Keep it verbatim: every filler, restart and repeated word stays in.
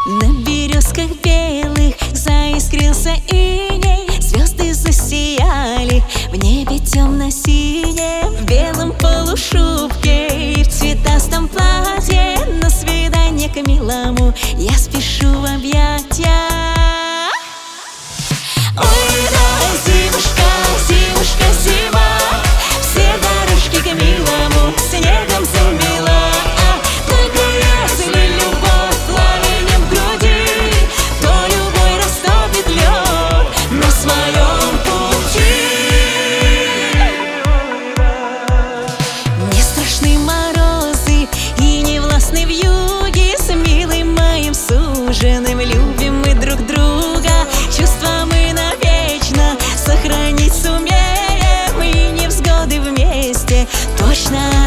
На березках белых заискрился иней, звезды засияли в небе темно-синем. В белом полушубке и в цветастом платье на свидание к милому я спешу в объятья. Ой, да, зимушка, зимушка, зима, все дорожки к милому снегом замела. Только если любовь пламенем в груди, то любой растопит лед на своем пути. Не страшны морозы и не властны вьюги, с милым моим суженым любим мы друг друга. Чувства мы навечно сохранить сумеем, и невзгоды вместе точно